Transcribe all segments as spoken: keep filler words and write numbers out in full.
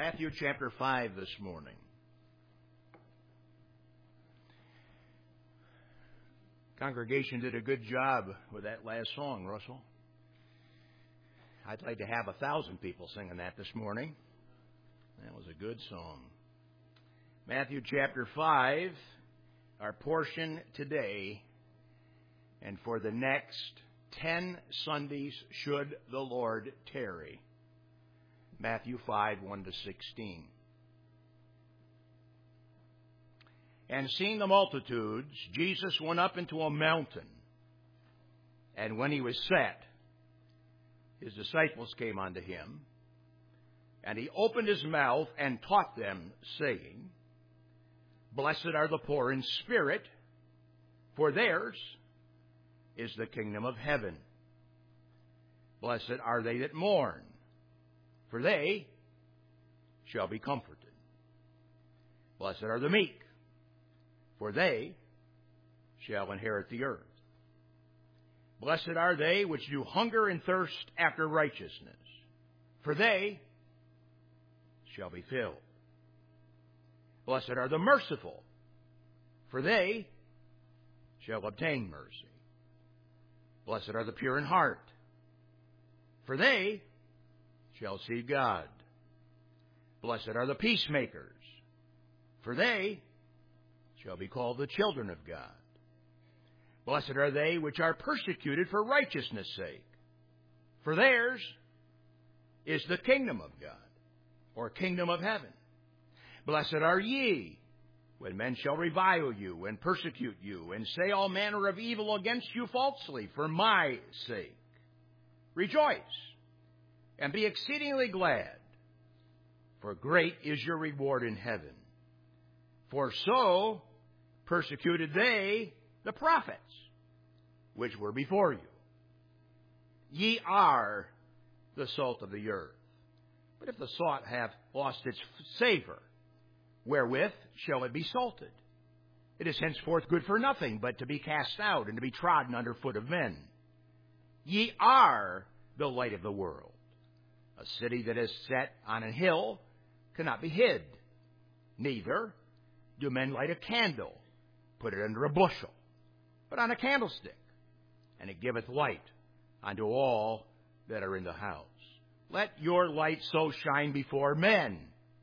Matthew chapter five this morning. Congregation did a good job with that last song, Russell. I'd like to have a thousand people singing that this morning. That was a good song. Matthew chapter five, our portion today, and for the next ten Sundays, should the Lord tarry. Matthew five, one to sixteen. And seeing the multitudes, Jesus went up into a mountain. And when he was set, his disciples came unto him. And he opened his mouth and taught them, saying, Blessed are the poor in spirit, for theirs is the kingdom of heaven. Blessed are they that mourn, for they shall be comforted. Blessed are the meek, for they shall inherit the earth. Blessed are they which do hunger and thirst after righteousness, for they shall be filled. Blessed are the merciful, for they shall obtain mercy. Blessed are the pure in heart, for they shall see God. Blessed are the peacemakers, for they shall be called the children of God. Blessed are they which are persecuted for righteousness' sake, for theirs is the kingdom of God, or kingdom of heaven. Blessed are ye, when men shall revile you, and persecute you, and say all manner of evil against you falsely, for my sake. Rejoice, and be exceedingly glad, for great is your reward in heaven. For so persecuted they the prophets, which were before you. Ye are the salt of the earth. But if the salt have lost its savor, wherewith shall it be salted? It is henceforth good for nothing, but to be cast out and to be trodden under foot of men. Ye are the light of the world. A city that is set on a hill cannot be hid. Neither do men light a candle, put it under a bushel, but on a candlestick, and it giveth light unto all that are in the house. Let your light so shine before men,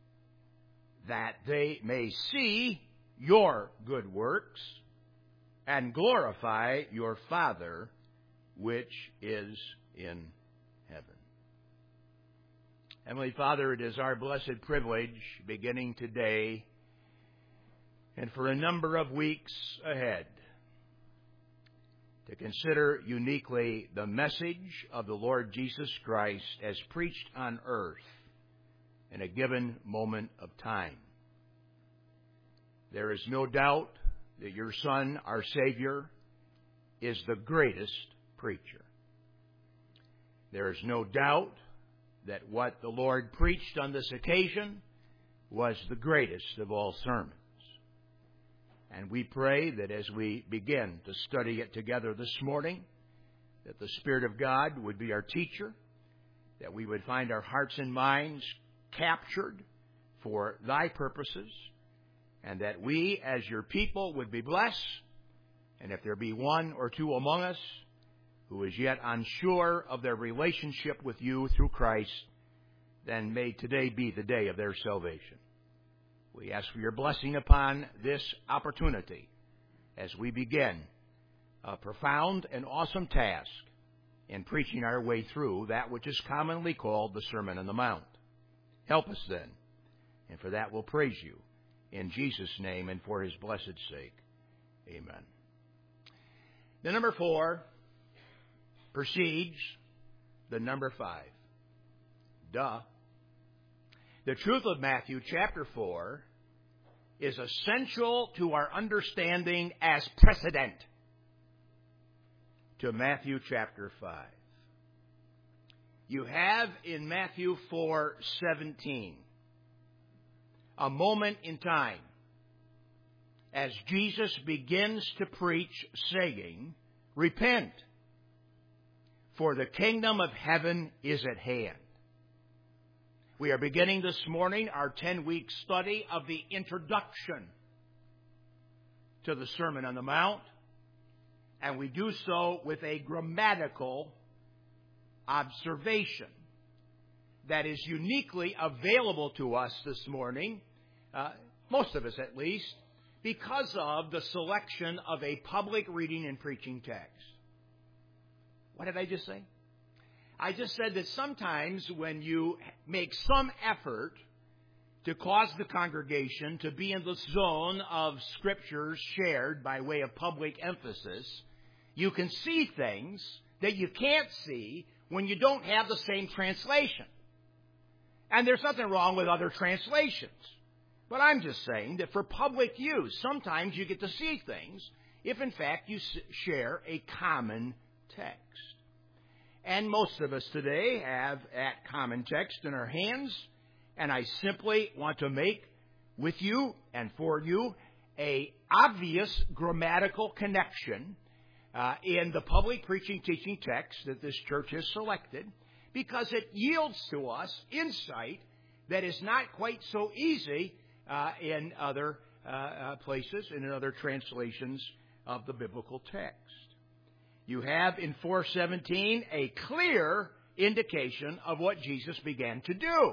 that they may see your good works, and glorify your Father which is in heaven. Heavenly Father, it is our blessed privilege, beginning today and for a number of weeks ahead, to consider uniquely the message of the Lord Jesus Christ as preached on earth in a given moment of time. There is no doubt that your Son, our Savior, is the greatest preacher. There is no doubt that what the Lord preached on this occasion was the greatest of all sermons. And we pray that as we begin to study it together this morning, that the Spirit of God would be our teacher, that we would find our hearts and minds captured for thy purposes, and that we as your people would be blessed. And if there be one or two among us who is yet unsure of their relationship with you through Christ, then may today be the day of their salvation. We ask for your blessing upon this opportunity as we begin a profound and awesome task in preaching our way through that which is commonly called the Sermon on the Mount. Help us then, and for that we'll praise you in Jesus' name and for his blessed sake. Amen. The number four precedes the number five. Duh. The truth of Matthew chapter four is essential to our understanding as precedent to Matthew chapter five. You have in Matthew four seventeen a moment in time as Jesus begins to preach, saying, Repent, for the kingdom of heaven is at hand. We are beginning this morning our ten-week study of the introduction to the Sermon on the Mount, and we do so with a grammatical observation that is uniquely available to us this morning, uh, most of us at least, because of the selection of a public reading and preaching text. What did I just say? I just said that sometimes when you make some effort to cause the congregation to be in the zone of scriptures shared by way of public emphasis, you can see things that you can't see when you don't have the same translation. And there's nothing wrong with other translations. But I'm just saying that for public use, sometimes you get to see things if, in fact, you share a common text. And most of us today have that common text in our hands, and I simply want to make with you and for you a obvious grammatical connection uh, in the public preaching teaching text that this church has selected, because it yields to us insight that is not quite so easy uh, in other uh, uh, places and in other translations of the biblical text. You have in four seventeen a clear indication of what Jesus began to do,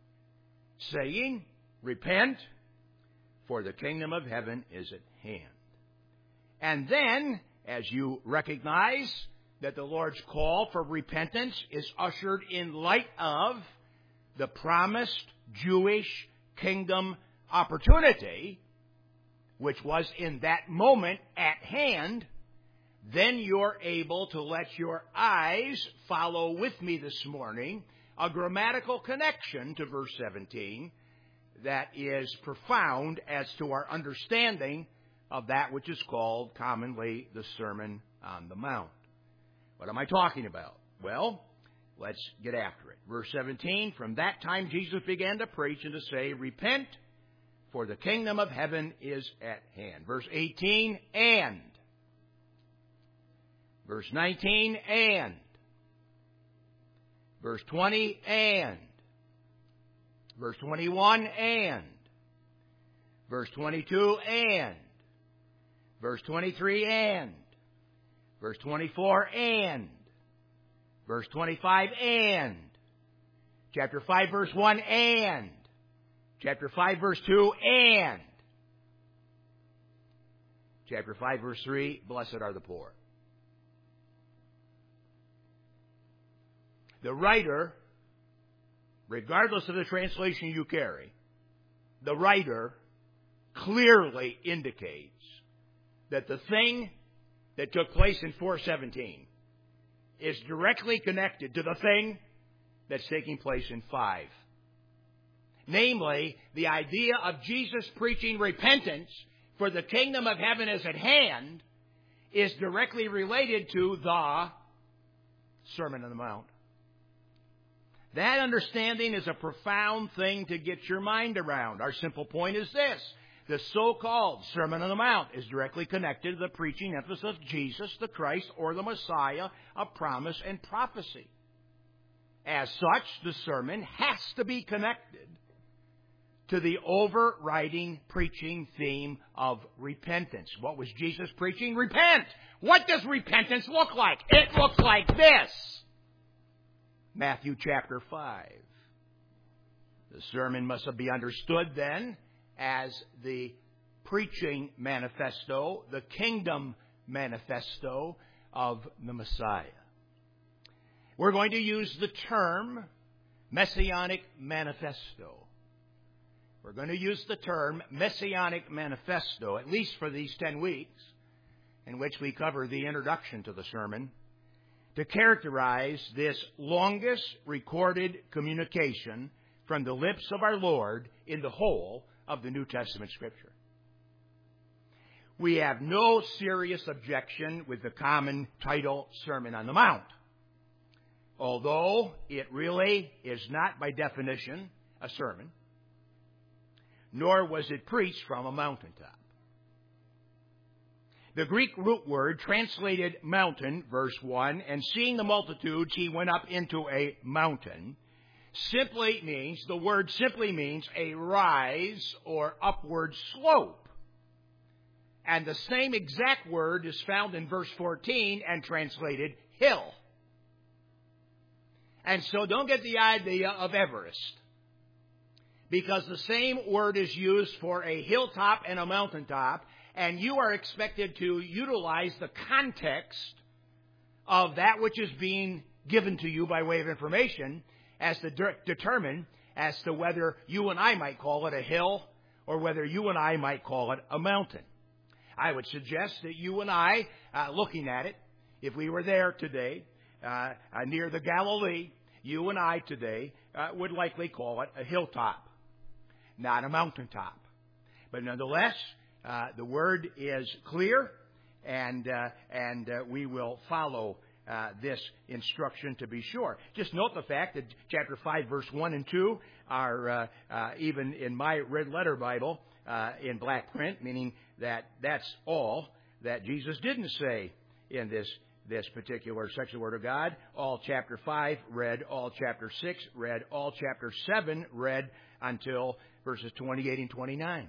saying, "Repent, for the kingdom of heaven is at hand." And then, as you recognize that the Lord's call for repentance is ushered in light of the promised Jewish kingdom opportunity, which was in that moment at hand, then you're able to let your eyes follow with me this morning a grammatical connection to verse seventeen that is profound as to our understanding of that which is called commonly the Sermon on the Mount. What am I talking about? Well, let's get after it. Verse seventeen, from that time Jesus began to preach and to say, "Repent, for the kingdom of heaven is at hand." Verse eighteen, and. Verse nineteen, and. Verse twenty, and. Verse twenty-one, and. Verse twenty-two, and. Verse twenty-three, and. Verse twenty-four, and. Verse twenty-five, and. Chapter five, verse one, and. Chapter five, verse two, and. Chapter five, verse three, blessed are the poor. The writer, regardless of the translation you carry, the writer clearly indicates that the thing that took place in four seventeen is directly connected to the thing that's taking place in five. Namely, the idea of Jesus preaching repentance for the kingdom of heaven is at hand is directly related to the Sermon on the Mount. That understanding is a profound thing to get your mind around. Our simple point is this. The so-called Sermon on the Mount is directly connected to the preaching emphasis of Jesus, the Christ, or the Messiah of promise and prophecy. As such, the sermon has to be connected to the overriding preaching theme of repentance. What was Jesus preaching? Repent! What does repentance look like? It looks like this. Matthew chapter five. The sermon must be understood then as the preaching manifesto, the kingdom manifesto of the Messiah. We're going to use the term Messianic Manifesto. We're going to use the term Messianic Manifesto, at least for these ten weeks, in which we cover the introduction to the sermon, to characterize this longest recorded communication from the lips of our Lord in the whole of the New Testament Scripture. We have no serious objection with the common title Sermon on the Mount, although it really is not by definition a sermon, nor was it preached from a mountaintop. The Greek root word translated mountain, verse one, and seeing the multitudes, he went up into a mountain, simply means, the word simply means a rise or upward slope. And the same exact word is found in verse fourteen and translated hill. And so don't get the idea of Everest, because the same word is used for a hilltop and a mountaintop, and you are expected to utilize the context of that which is being given to you by way of information as to de- determine as to whether you and I might call it a hill or whether you and I might call it a mountain. I would suggest that you and I, uh, looking at it, if we were there today, uh, uh, near the Galilee, you and I today uh, would likely call it a hilltop, not a mountaintop. But nonetheless, uh, the word is clear, and uh, and uh, we will follow uh, this instruction to be sure. Just note the fact that chapter five, verse one and two are, uh, uh, even in my red letter Bible, uh, in black print, meaning that that's all that Jesus didn't say in this this particular section of the Word of God. All chapter five read, all chapter six read, all chapter seven read until verses twenty-eight and twenty-nine.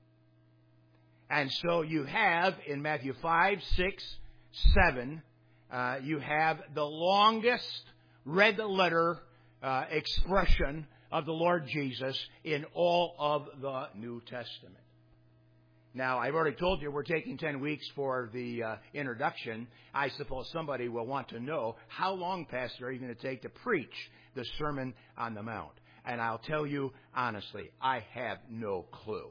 And so you have in Matthew five, six, seven, uh, you have the longest red letter uh, expression of the Lord Jesus in all of the New Testament. Now, I've already told you we're taking ten weeks for the uh, introduction. I suppose somebody will want to know, how long, Pastor, are you going to take to preach the Sermon on the Mount? And I'll tell you honestly, I have no clue.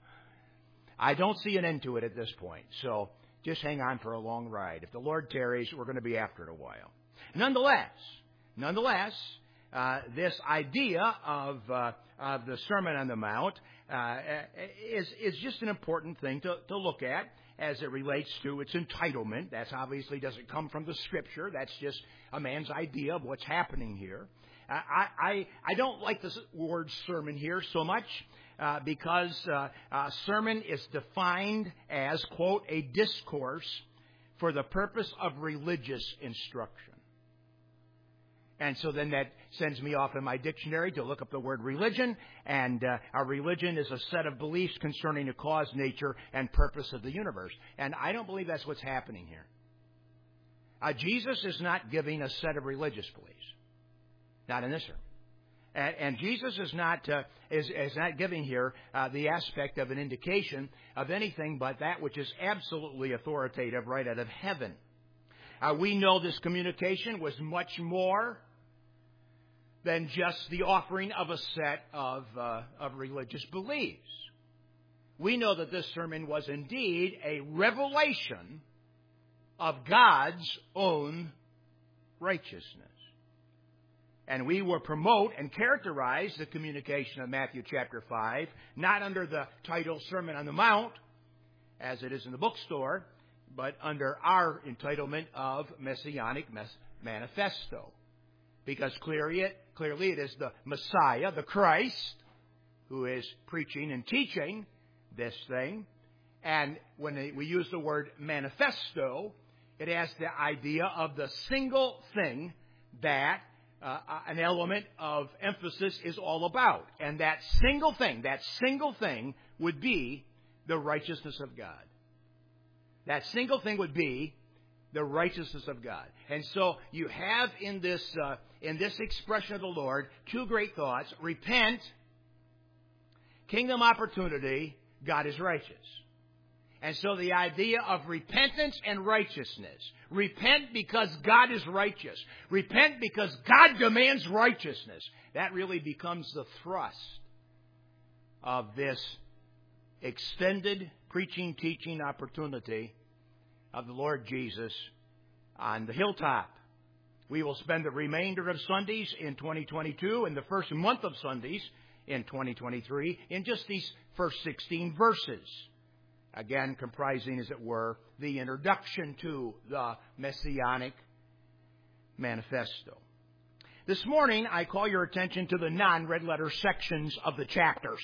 I don't see an end to it at this point. So just hang on for a long ride. If the Lord tarries, we're going to be after it a while. Nonetheless, nonetheless, uh, this idea of, uh, of the Sermon on the Mount uh, is, is just an important thing to, to look at as it relates to its entitlement. That obviously doesn't come from the Scripture. That's just a man's idea of what's happening here. Uh, I, I, I don't like the word sermon here so much. Uh, because uh, uh, sermon is defined as, quote, a discourse for the purpose of religious instruction. And so then that sends me off in my dictionary to look up the word religion. And uh, our religion is a set of beliefs concerning the cause, nature, and purpose of the universe. And I don't believe that's what's happening here. Uh, Jesus is not giving a set of religious beliefs. Not in this sermon. And, and Jesus is not uh, is, is not giving here uh, the aspect of an indication of anything but that which is absolutely authoritative right out of heaven. Uh, we know this communication was much more than just the offering of a set of uh, of religious beliefs. We know that this sermon was indeed a revelation of God's own righteousness. And we will promote and characterize the communication of Matthew chapter five, not under the title Sermon on the Mount, as it is in the bookstore, but under our entitlement of Messianic Manifesto. Because clearly it, clearly it is the Messiah, the Christ, who is preaching and teaching this thing. And when we use the word manifesto, it has the idea of the single thing that Uh, an element of emphasis is all about. And that single thing, that single thing would be the righteousness of God. That single thing would be the righteousness of God. And so you have in this, uh, in this expression of the Lord two great thoughts. Repent, kingdom opportunity, God is righteous. And so the idea of repentance and righteousness. Repent because God is righteous. Repent because God demands righteousness. That really becomes the thrust of this extended preaching, teaching opportunity of the Lord Jesus on the hilltop. We will spend the remainder of Sundays in twenty twenty-two and the first month of Sundays in twenty twenty-three in just these first sixteen verses. Again, comprising, as it were, the introduction to the Messianic Manifesto. This morning, I call your attention to the non-red letter sections of the chapters.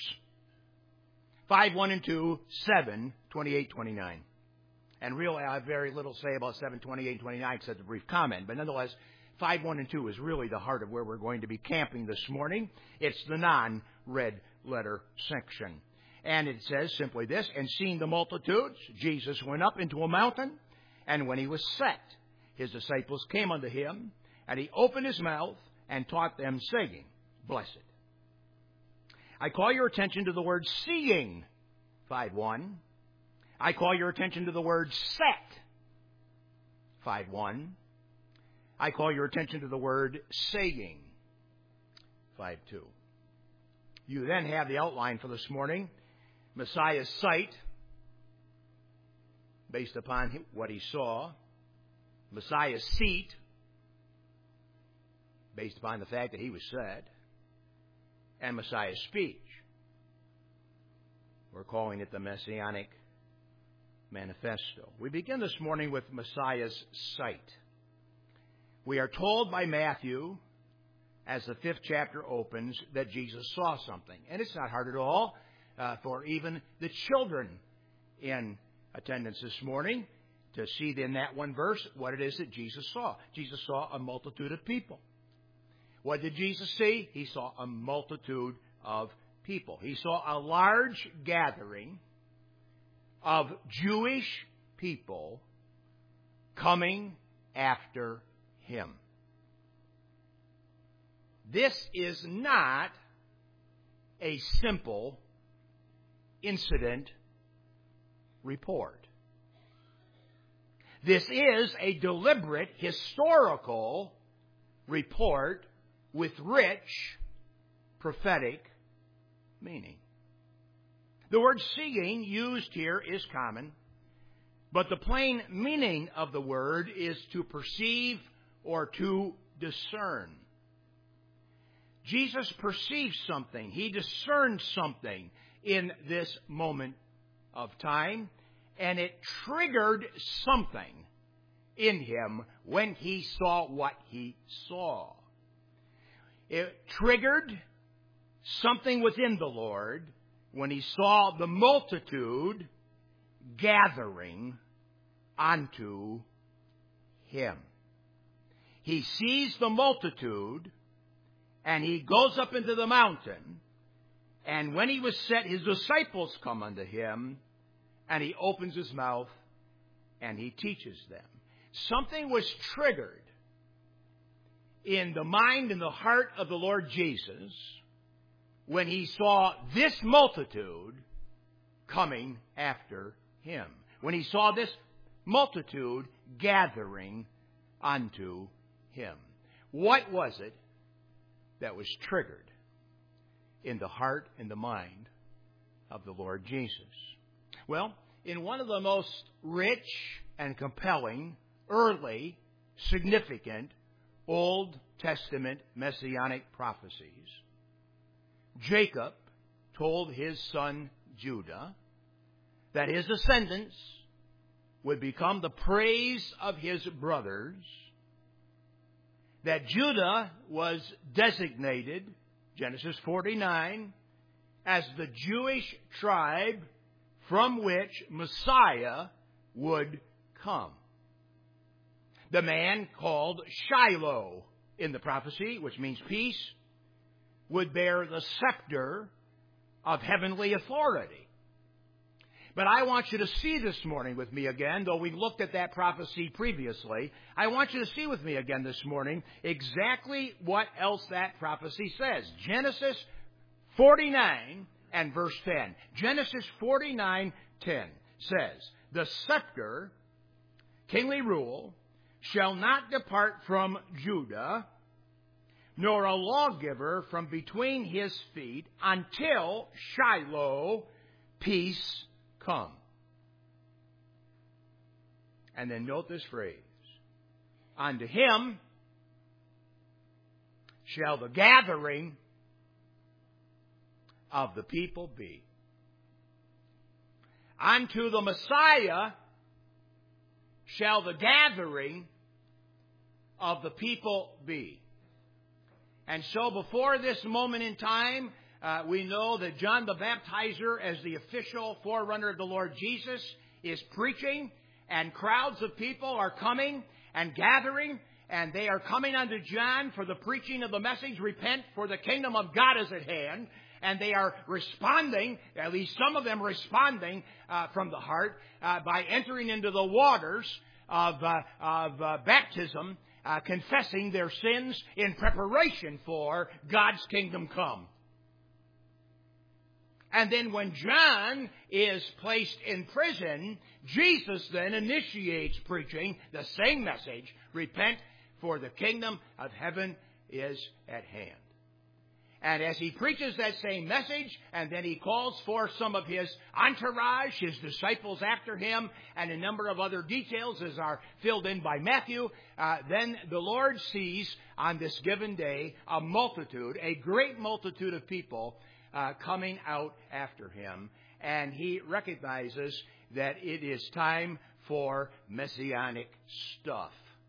five, one, and two, seven, twenty-eight, twenty-nine. And really, I have very little to say about seven, twenty-eight, and twenty-nine except a brief comment. But nonetheless, five, one, and two is really the heart of where we're going to be camping this morning. It's the non-red letter section. And it says simply this, and seeing the multitudes, Jesus went up into a mountain, and when he was set, his disciples came unto him, and he opened his mouth and taught them, saying, Blessed. I call your attention to the word seeing, five one. I call your attention to the word set, five one. I call your attention to the word saying, five two. You then have the outline for this morning. Messiah's sight, based upon what he saw. Messiah's seat, based upon the fact that he was set. And Messiah's speech. We're calling it the Messianic Manifesto. We begin this morning with Messiah's sight. We are told by Matthew, as the fifth chapter opens, that Jesus saw something. And it's not hard at all uh, for even the children in attendance this morning to see in that one verse what it is that Jesus saw. Jesus saw a multitude of people. What did Jesus see? He saw a multitude of people. He saw a large gathering of Jewish people coming after him. This is not a simple incident report. This is a deliberate historical report with rich prophetic meaning. The word seeing used here is common, but the plain meaning of the word is to perceive or to discern. Jesus perceived something. He discerned something in this moment of time, and it triggered something in him when he saw what he saw. It triggered something within the Lord when he saw the multitude gathering unto him. He sees the multitude, and he goes up into the mountain, and when he was set, his disciples come unto him, and he opens his mouth, and he teaches them. Something was triggered in the mind and the heart of the Lord Jesus when he saw this multitude coming after him. When he saw this multitude gathering unto him. What was it that was triggered in the heart and the mind of the Lord Jesus? Well, in one of the most rich and compelling, early, significant Old Testament messianic prophecies, Jacob told his son Judah that his descendants would become the praise of his brothers, that Judah was designated, Genesis forty-nine, as the Jewish tribe from which Messiah would come. The man called Shiloh in the prophecy, which means peace, would bear the scepter of heavenly authority. But I want you to see this morning with me again, though we've looked at that prophecy previously, I want you to see with me again this morning exactly what else that prophecy says. Genesis forty-nine and verse ten. Genesis forty-nine ten says, the scepter, kingly rule, shall not depart from Judah, nor a lawgiver from between his feet, until Shiloh, peace, come. And then note this phrase. Unto him shall the gathering of the people be. Unto the Messiah shall the gathering of the people be. And so before this moment in time, uh, we know that John the Baptizer, as the official forerunner of the Lord Jesus, is preaching, and crowds of people are coming and gathering, and they are coming unto John for the preaching of the message, repent, for the kingdom of God is at hand. And they are responding, at least some of them responding uh, from the heart, uh, by entering into the waters of, uh, of uh, baptism, uh, confessing their sins in preparation for God's kingdom come. And then when John is placed in prison, Jesus then initiates preaching the same message, repent, for the kingdom of heaven is at hand. And as he preaches that same message, and then he calls for some of his entourage, his disciples after him, and a number of other details as are filled in by Matthew, uh, then the Lord sees on this given day a multitude, a great multitude of people uh, coming out after him. And he recognizes that it is time for messianic stuff.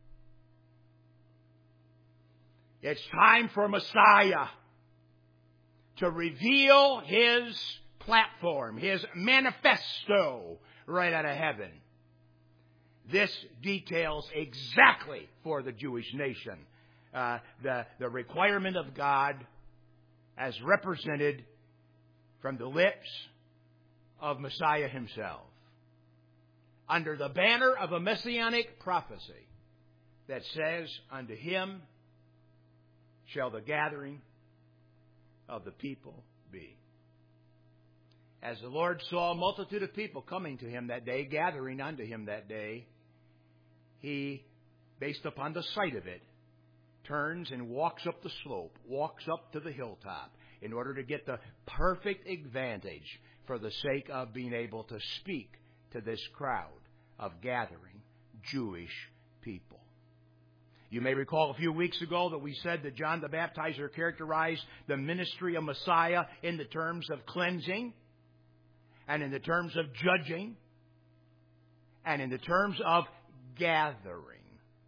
It's time for Messiah to reveal his platform, his manifesto right out of heaven. This details exactly for the Jewish nation uh, the, the requirement of God as represented from the lips of Messiah himself, under the banner of a messianic prophecy that says, unto him shall the gathering of the people be. As the Lord saw a multitude of people coming to him that day, gathering unto him that day, he, based upon the sight of it, turns and walks up the slope, walks up to the hilltop, in order to get the perfect advantage for the sake of being able to speak to this crowd of gathering Jewish people. You may recall a few weeks ago that we said that John the Baptizer characterized the ministry of Messiah in the terms of cleansing, and in the terms of judging, and in the terms of gathering.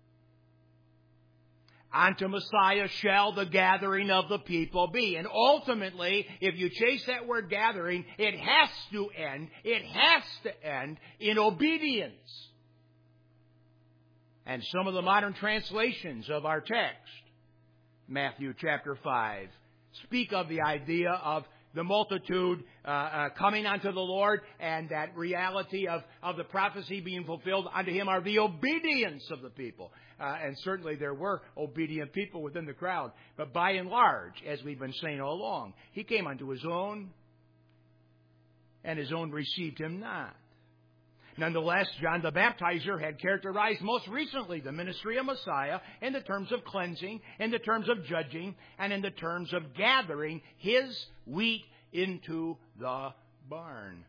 Unto Messiah shall the gathering of the people be. And ultimately, if you chase that word gathering, it has to end, it has to end in obedience. And some of the modern translations of our text, Matthew chapter five, speak of the idea of the multitude uh, uh, coming unto the Lord, and that reality of, of the prophecy being fulfilled unto him are the obedience of the people. Uh, and certainly there were obedient people within the crowd. But by and large, as we've been saying all along, he came unto his own, and his own received him not. Nonetheless, John the Baptizer had characterized most recently the ministry of Messiah in the terms of cleansing, in the terms of judging, and in the terms of gathering his wheat into the barn.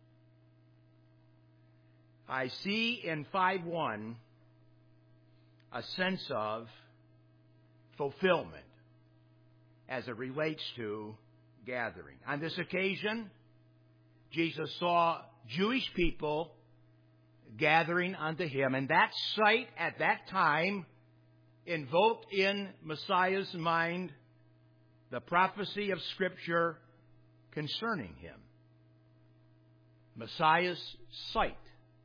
I see in five one a sense of fulfillment as it relates to gathering. On this occasion, Jesus saw Jewish people gathering unto him. And that sight at that time invoked in Messiah's mind the prophecy of Scripture concerning him. Messiah's sight.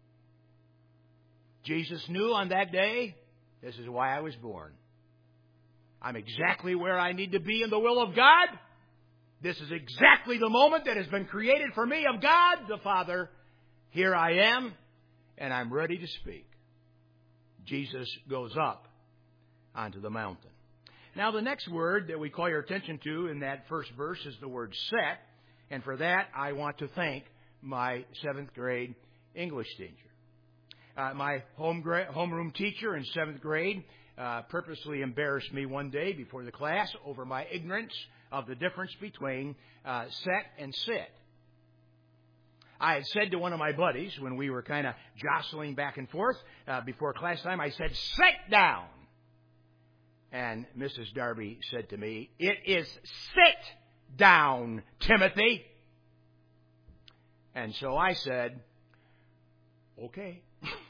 Jesus knew on that day, this is why I was born. I'm exactly where I need to be in the will of God. This is exactly the moment that has been created for me of God the Father. Here I am. And I'm ready to speak. Jesus goes up onto the mountain. Now, the next word that we call your attention to in that first verse is the word set. And for that, I want to thank my seventh grade English teacher. Uh, my home gra- homeroom teacher in seventh grade uh, purposely embarrassed me one day before the class over my ignorance of the difference between uh, set and sit. I had said to one of my buddies when we were kind of jostling back and forth uh, before class time, I said, sit down. And Missus Darby said to me, it is sit down, Timothy. And so I said, okay.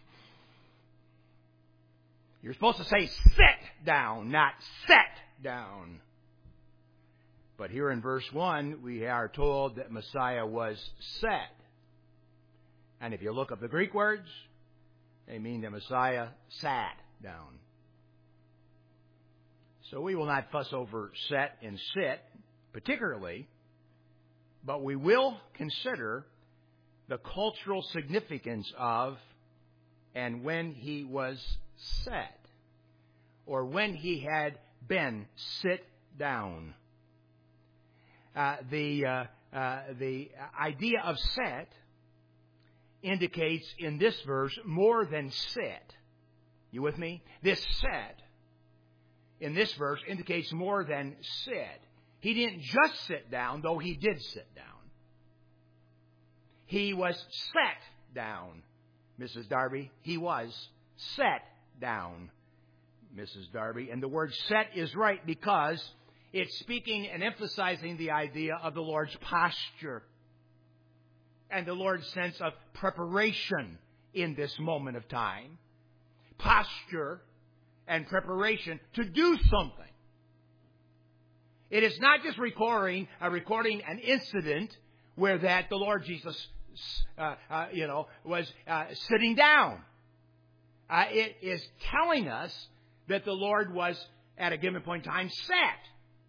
You're supposed to say sit down, not set down. But here in verse one, we are told that Messiah was set. And if you look up the Greek words, they mean the Messiah sat down. So we will not fuss over set and sit particularly, but we will consider the cultural significance of and when he was set, or when he had been sit down. Uh, the uh, uh, the idea of set indicates in this verse more than sit. You with me? This set in this verse indicates more than sit. He didn't just sit down, though he did sit down. He was set down, Missus Darby. He was set down, Missus Darby. And the word set is right because it's speaking and emphasizing the idea of the Lord's posture and the Lord's sense of preparation in this moment of time. Posture and preparation to do something. It is not just recording, uh, recording an incident where that the Lord Jesus, uh, uh, you know, was uh, sitting down. Uh, it is telling us that the Lord was, at a given point in time, set.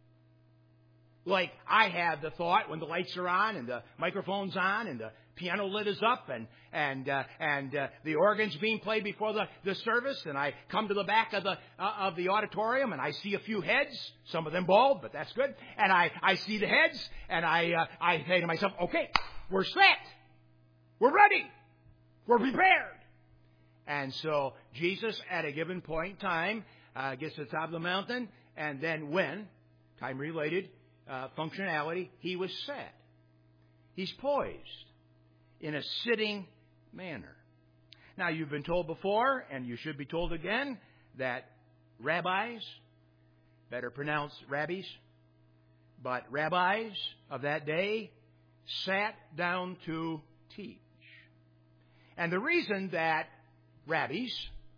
Like I have the thought when the lights are on and the microphone's on and the piano lid is up and and uh, and uh, the organ's being played before the, the service, and I come to the back of the uh, of the auditorium and I see a few heads, some of them bald, but that's good. And I, I see the heads and I uh, I say to myself, okay, we're set, we're ready, we're prepared. And so Jesus, at a given point in time, uh, gets to the top of the mountain, and then when time related. Uh, functionality, he was set. He's poised in a sitting manner. Now, you've been told before, and you should be told again, that rabbis, better pronounced rabbis, but rabbis of that day sat down to teach. And the reason that rabbis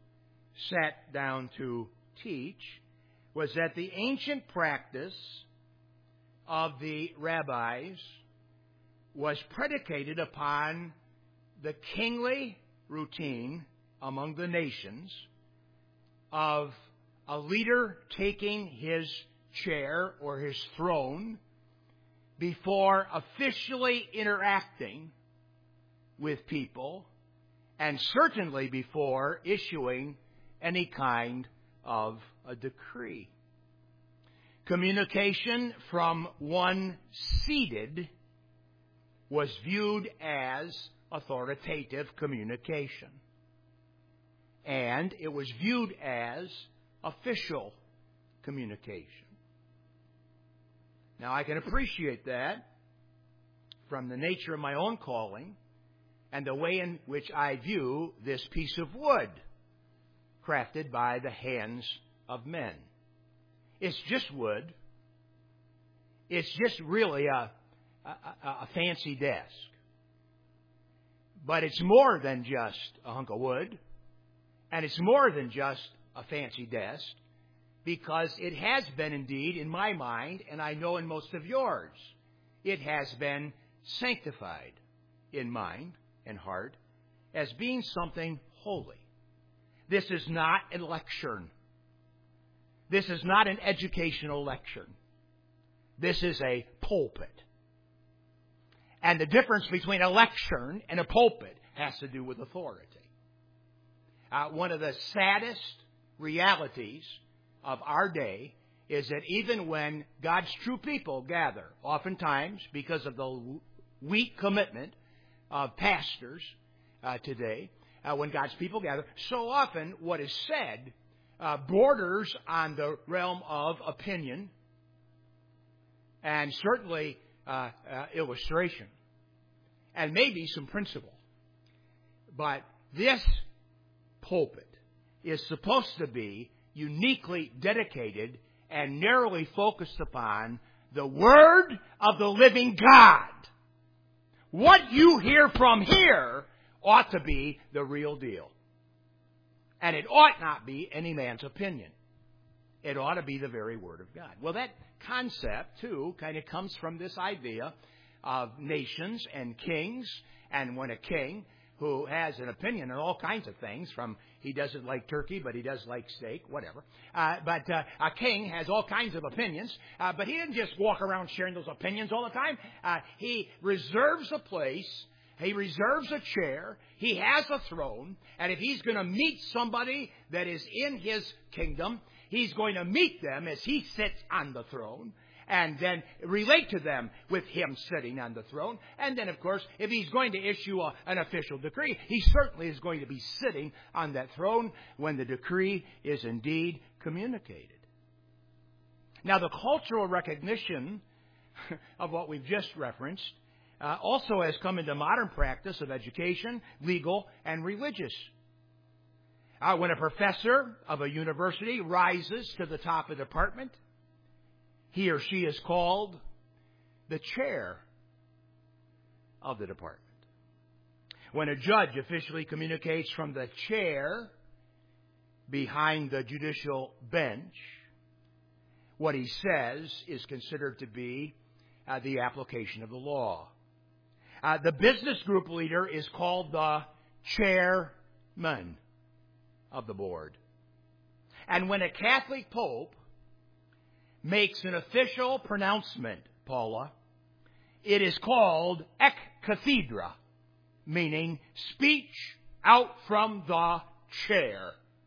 sat down to teach was that the ancient practice of the rabbis was predicated upon the kingly routine among the nations of a leader taking his chair or his throne before officially interacting with people, and certainly before issuing any kind of a decree. Communication from one seated was viewed as authoritative communication. And it was viewed as official communication. Now, I can appreciate that from the nature of my own calling and the way in which I view this piece of wood crafted by the hands of men. It's just wood. It's just really a, a, a fancy desk. But it's more than just a hunk of wood. And it's more than just a fancy desk. Because it has been indeed, in my mind, and I know in most of yours, it has been sanctified in mind and heart as being something holy. This is not a lectern. This is not an educational lectern. This is a pulpit. And the difference between a lectern and a pulpit has to do with authority. Uh, one of the saddest realities of our day is that even when God's true people gather, oftentimes because of the weak commitment of pastors uh, today, uh, when God's people gather, so often what is said Uh, borders on the realm of opinion and certainly uh, uh, illustration and maybe some principle. But this pulpit is supposed to be uniquely dedicated and narrowly focused upon the Word of the living God. What you hear from here ought to be the real deal. And it ought not be any man's opinion. It ought to be the very Word of God. Well, that concept, too, kind of comes from this idea of nations and kings. And when a king who has an opinion on all kinds of things, from he doesn't like turkey, but he does like steak, whatever. Uh, but uh, a king has all kinds of opinions, uh, but he didn't just walk around sharing those opinions all the time. Uh, he reserves a place. He reserves a chair. He has a throne. And if he's going to meet somebody that is in his kingdom, he's going to meet them as he sits on the throne, and then relate to them with him sitting on the throne. And then, of course, if he's going to issue a, an official decree, he certainly is going to be sitting on that throne when the decree is indeed communicated. Now, the cultural recognition of what we've just referenced uh, also has come into modern practice of education, legal, and religious. Uh, when a professor of a university rises to the top of the department, he or she is called the chair of the department. When a judge officially communicates from the chair behind the judicial bench, what he says is considered to be uh, the application of the law. Uh, the business group leader is called the chairman of the board. And when a Catholic pope makes an official pronouncement, Paula, it is called ex cathedra, meaning speech out from the chair.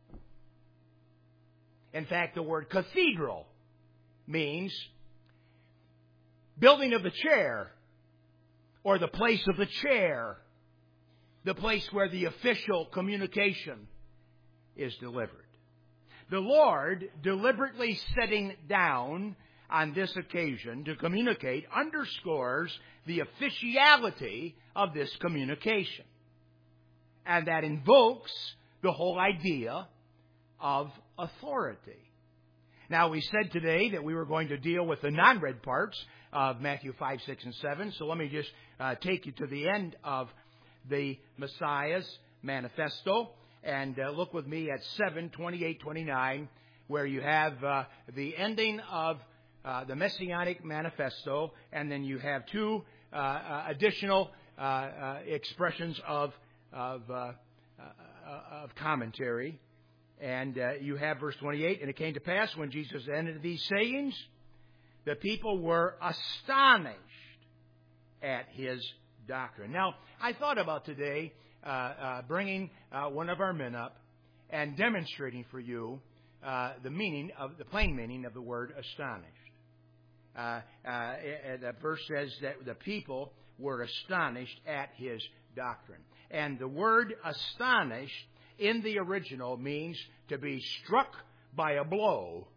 In fact, the word cathedral means building of the chair, or the place of the chair, the place where the official communication is delivered. The Lord, deliberately sitting down on this occasion to communicate, underscores the officiality of this communication. And that invokes the whole idea of authority. Now, we said today that we were going to deal with the non-read parts of Matthew five, six, and seven. So let me just uh, take you to the end of the Messiah's manifesto. And uh, look with me at seven, twenty-eight, twenty-nine, where you have uh, the ending of uh, the Messianic Manifesto, and then you have two uh, uh, additional uh, uh, expressions of of, uh, uh, of commentary. And uh, you have verse twenty-eight, and it came to pass when Jesus ended these sayings, the people were astonished at his doctrine. Now, I thought about today Uh, uh, bringing uh, one of our men up and demonstrating for you uh, the meaning of the plain meaning of the word astonished. Uh, uh, the verse says that the people were astonished at his doctrine, and the word astonished in the original means to be struck by a blow.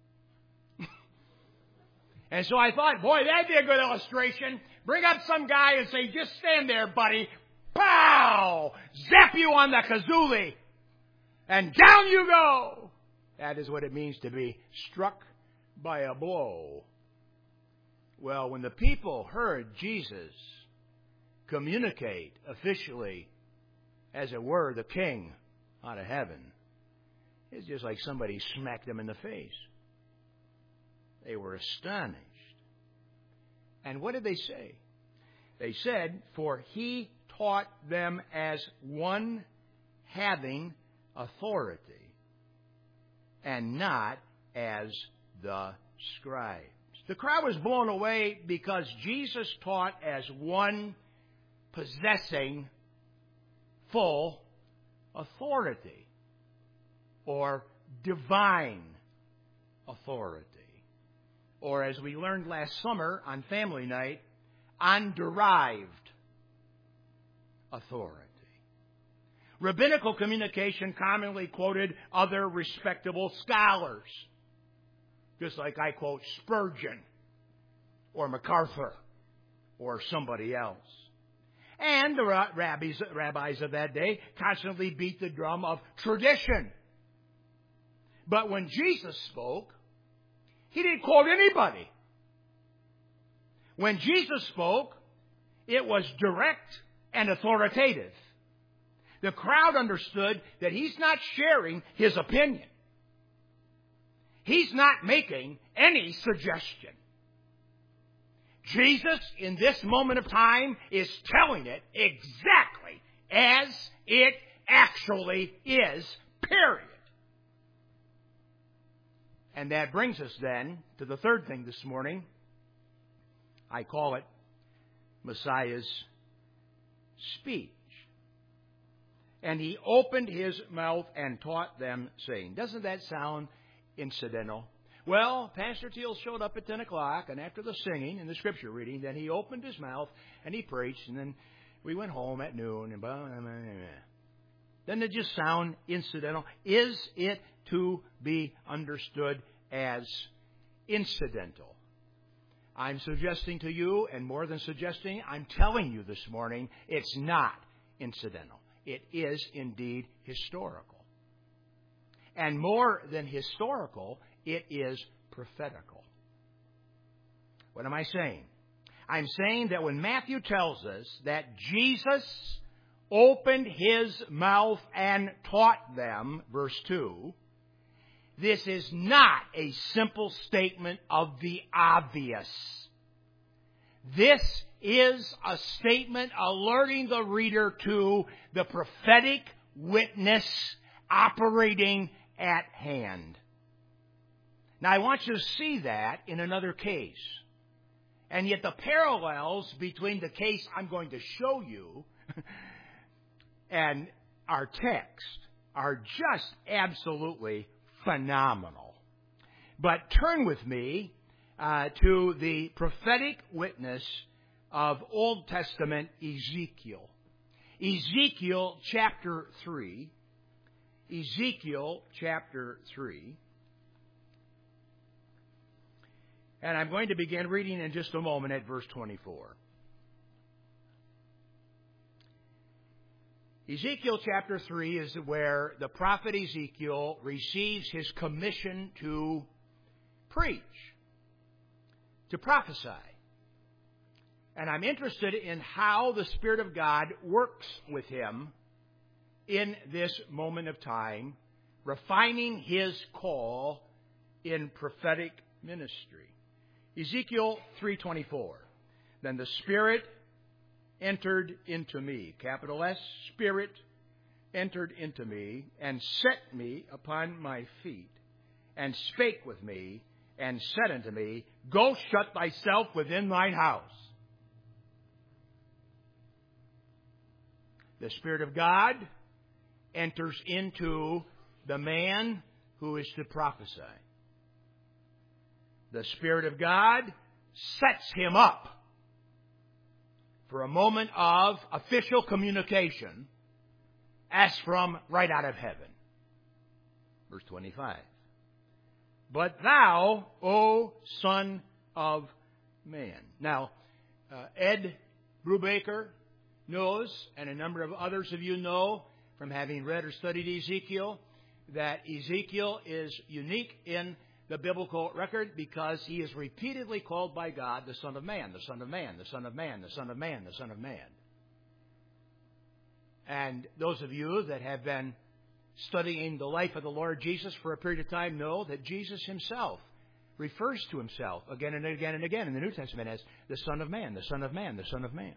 And so I thought, boy, that'd be a good illustration. Bring up some guy and say, "Just stand there, buddy." Pow! Zap you on the kazoolie. And down you go. That is what it means to be struck by a blow. Well, when the people heard Jesus communicate officially, as it were, the king out of heaven, it's just like somebody smacked them in the face. They were astonished. And what did they say? They said, "For he taught them as one having authority, and not as the scribes." The crowd was blown away because Jesus taught as one possessing full authority, or divine authority, or as we learned last summer on family night, underived authority. Rabbinical communication commonly quoted other respectable scholars, just like I quote Spurgeon or MacArthur or somebody else. And the rabbis, rabbis of that day constantly beat the drum of tradition. But when Jesus spoke, he didn't quote anybody. When Jesus spoke, it was direct and authoritative. The crowd understood that he's not sharing his opinion. He's not making any suggestion. Jesus, in this moment of time, is telling it exactly as it actually is, period. And that brings us then to the third thing this morning. I call it Messiah's speech. And he opened his mouth and taught them, saying, doesn't that sound incidental? Well, Pastor Teal showed up at ten o'clock, and after the singing and the scripture reading, then he opened his mouth and he preached, and then we went home at noon. And blah, blah, blah, blah. Doesn't it just sound incidental? Is it to be understood as incidental? I'm suggesting to you, and more than suggesting, I'm telling you this morning, it's not incidental. It is indeed historical. And more than historical, it is prophetical. What am I saying? I'm saying that when Matthew tells us that Jesus opened his mouth and taught them, verse two, this is not a simple statement of the obvious. This is a statement alerting the reader to the prophetic witness operating at hand. Now, I want you to see that in another case. And yet the parallels between the case I'm going to show you and our text are just absolutely phenomenal. But turn with me uh, to the prophetic witness of Old Testament Ezekiel. Ezekiel chapter three. Ezekiel chapter three. And I'm going to begin reading in just a moment at verse twenty-four. Ezekiel chapter three is where the prophet Ezekiel receives his commission to preach, to prophesy. And I'm interested in how the Spirit of God works with him in this moment of time, refining his call in prophetic ministry. Ezekiel three twenty-four. Then the Spirit entered into me, capital S, Spirit entered into me, and set me upon my feet, and spake with me, and said unto me, Go shut thyself within thine house. The Spirit of God enters into the man who is to prophesy. The Spirit of God sets him up for a moment of official communication as from right out of heaven. Verse twenty-five. But thou, O Son of Man. Now, uh, Ed Brubaker knows, and a number of others of you know from having read or studied Ezekiel, that Ezekiel is unique in the biblical record because he is repeatedly called by God the Son of Man, the Son of Man, the Son of Man, the Son of Man, the Son of Man. And those of you that have been studying the life of the Lord Jesus for a period of time know that Jesus himself refers to himself again and again and again in the New Testament as the Son of Man, the Son of Man, the Son of Man.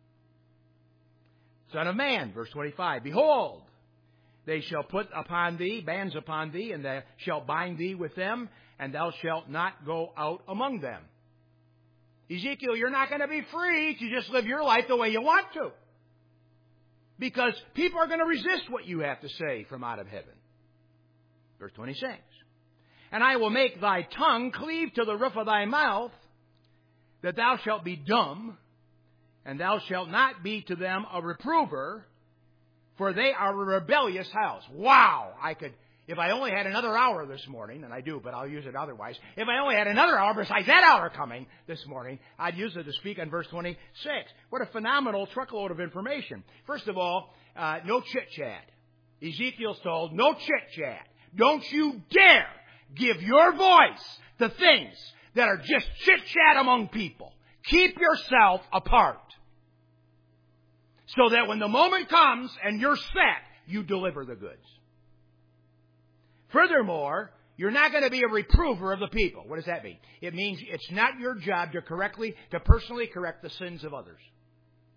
Son of Man, verse twenty-five, Behold, they shall put upon thee bands upon thee, and they shall bind thee with them, and thou shalt not go out among them. Ezekiel, you're not going to be free to just live your life the way you want to. Because people are going to resist what you have to say from out of heaven. Verse twenty-six. And I will make thy tongue cleave to the roof of thy mouth, that thou shalt be dumb, and thou shalt not be to them a reprover, for they are a rebellious house. Wow! I could, if I only had another hour this morning, and I do, but I'll use it otherwise. If I only had another hour besides that hour coming this morning, I'd use it to speak on verse twenty-six. What a phenomenal truckload of information. First of all, uh, no chit-chat. Ezekiel's told, no chit-chat. Don't you dare give your voice to things that are just chit-chat among people. Keep yourself apart. So that when the moment comes and you're set, you deliver the goods. Furthermore, you're not going to be a reprover of the people. What does that mean? It means it's not your job to correctly, to personally correct the sins of others.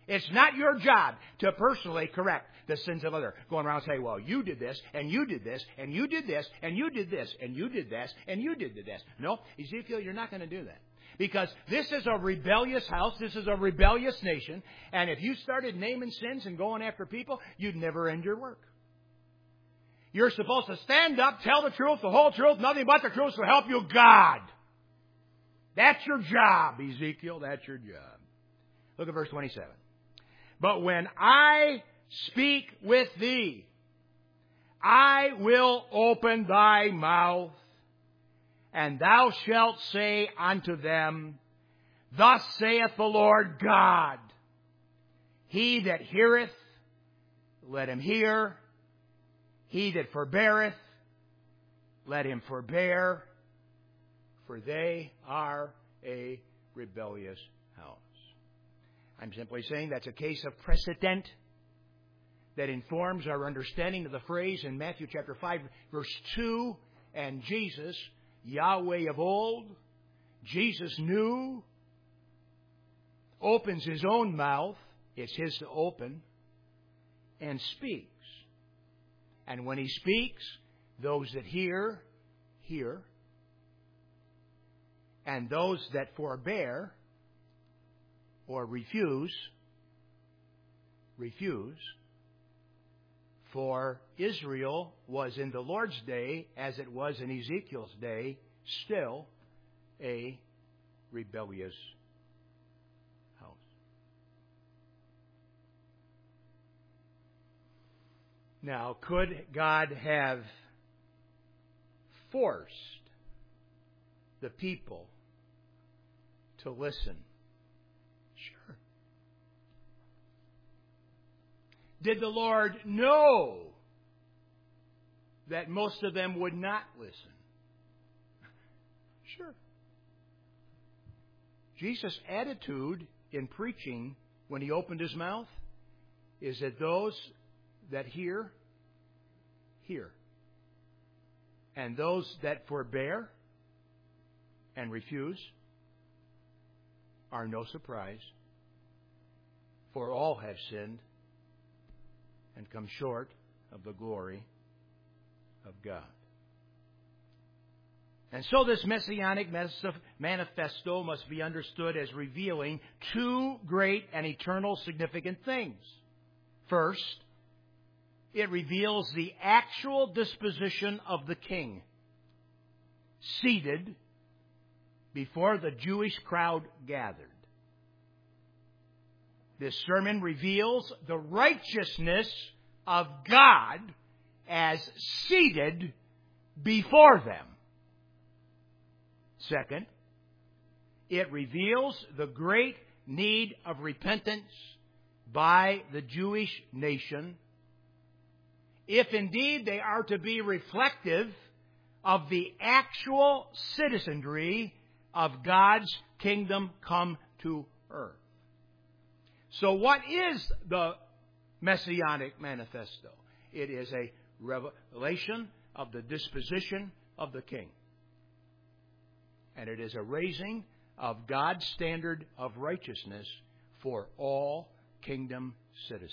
It's not your job to personally correct the sins of others. Going around saying, well, you did this, and you did this, and you did this, and you did this, and you did this, and you did this. No, Ezekiel, you're not going to do that. Because this is a rebellious house. This is a rebellious nation. And if you started naming sins and going after people, you'd never end your work. You're supposed to stand up, tell the truth, the whole truth, nothing but the truth, so help you God. That's your job, Ezekiel. That's your job. Look at verse twenty-seven. But when I speak with thee, I will open thy mouth, and thou shalt say unto them, Thus saith the Lord God, He that heareth, let him hear. He that forbeareth, let him forbear. For they are a rebellious house. I'm simply saying that's a case of precedent that informs our understanding of the phrase in Matthew chapter five, verse two, and Jesus, Yahweh of old, Jesus new, opens His own mouth, it's His to open, and speaks. And when He speaks, those that hear, hear. And those that forbear or refuse, refuse. For Israel was in the Lord's day, as it was in Ezekiel's day, still a rebellious house. Now, could God have forced the people to listen? Sure. Did the Lord know that most of them would not listen? Sure. Jesus' attitude in preaching when He opened His mouth is that those that hear, hear. And those that forbear and refuse are no surprise, for all have sinned and come short of the glory of God. And so this Messianic manifesto must be understood as revealing two great and eternal significant things. First, it reveals the actual disposition of the king, seated before the Jewish crowd gathered. This sermon reveals the righteousness of God as seated before them. Second, it reveals the great need of repentance by the Jewish nation, if indeed they are to be reflective of the actual citizenry of God's kingdom come to earth. So what is the Messianic Manifesto? It is a revelation of the disposition of the king. And it is a raising of God's standard of righteousness for all kingdom citizens.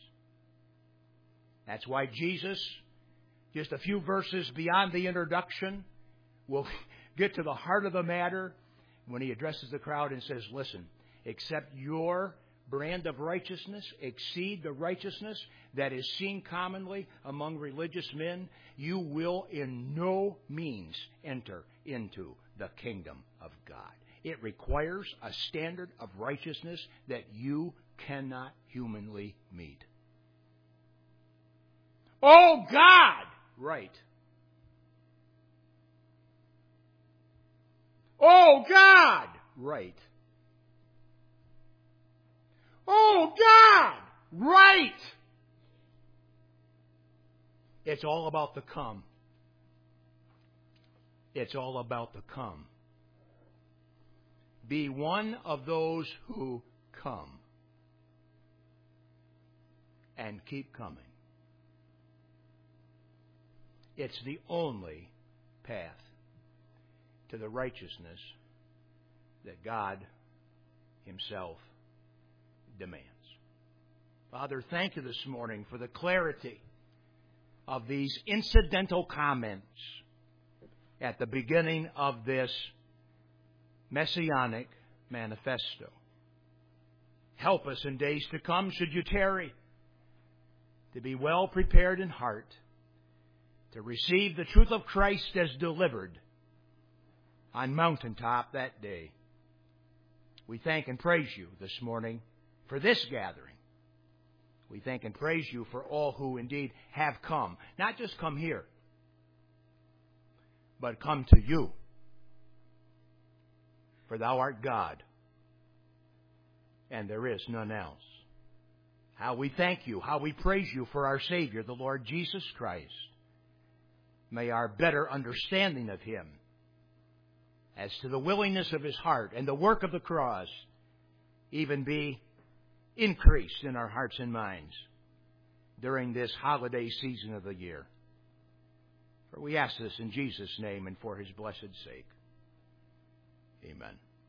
That's why Jesus, just a few verses beyond the introduction, will get to the heart of the matter when He addresses the crowd and says, listen, except your brand of righteousness exceed the righteousness that is seen commonly among religious men, you will in no means enter into the kingdom of God. It requires a standard of righteousness that you cannot humanly meet. Oh God! Right. Oh God! Right. Oh God! Right. It's all about the come. It's all about the come. Be one of those who come. And keep coming. It's the only path to the righteousness that God Himself demands. Father, thank you this morning for the clarity of these incidental comments at the beginning of this Messianic manifesto. Help us in days to come, should you tarry, to be well prepared in heart, to receive the truth of Christ as delivered on mountaintop that day. We thank and praise you this morning for this gathering. We thank and praise you for all who indeed have come. Not just come here, but come to you. For thou art God, and there is none else. How we thank you, how we praise you for our Savior, the Lord Jesus Christ. May our better understanding of Him as to the willingness of His heart and the work of the cross even be increased in our hearts and minds during this holiday season of the year. For we ask this in Jesus' name and for His blessed sake. Amen.